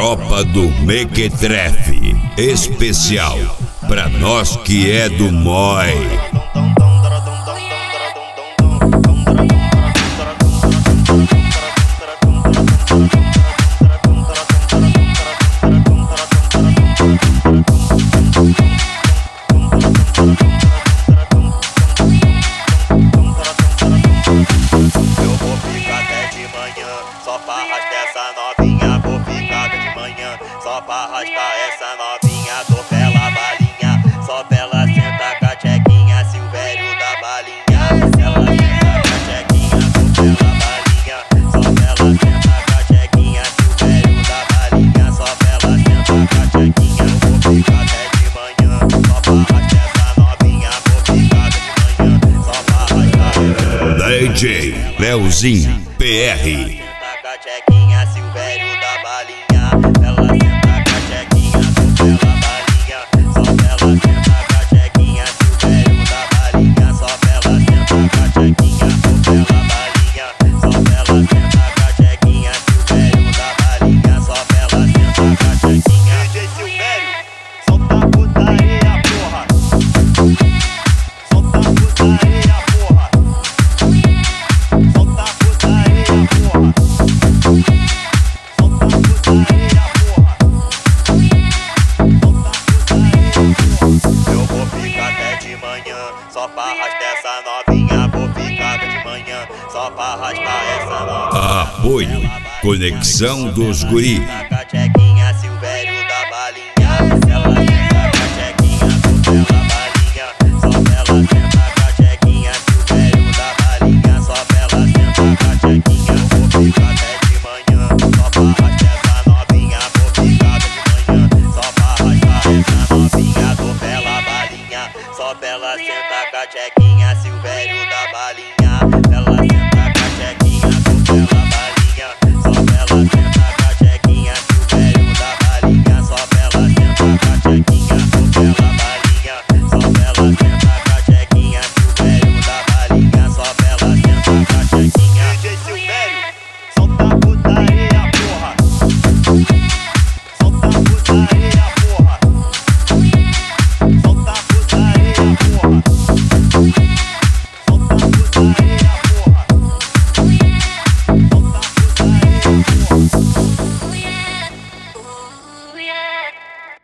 Tropa do Mequetrefe, especial pra nós que é do Mói. Eu vou ficar até de manhã, só pra arrastar essa novinha. Vou ficar até de manhã, só pra arrastar essa novinha. Tô pela balinha, só pra ela sentar com a tchequinha. Silvério da balinha, ela senta com a tchequinha. Tô pela balinha, só pra ela sentar com a tchequinha. Silvério da balinha, só pra ela sentar com a tchequinha. Eu vou ficar até de manhã, só pra arrastar essa novinha. Vou ficar até de manhã, só pra arrastar. DJ Leozinho PR. Senta com a tchequinha, Silvério da balinha. Ela senta com a tchequinha, tô pela balinha. Só pra ela sentar com a tchequinha. Silvério da balinha, só pra ela sentar com a tchequinha. Tô pela balinha, só pra ela sentar com a tchequinha. Silvério da balinha, só pra ela sentar com a tchequinha. DJ Silvério, solta a putaria, porra. Solta a putaria, porra. Solta a putaria, porra. Solta a putaria, porra. Solta a putaria. Eu vou ficar até de manhã, só pra arrastar essa novinha. Vou ficar até de manhã, só pra arrastar essa novinha. Apoio Conexão dos Guri.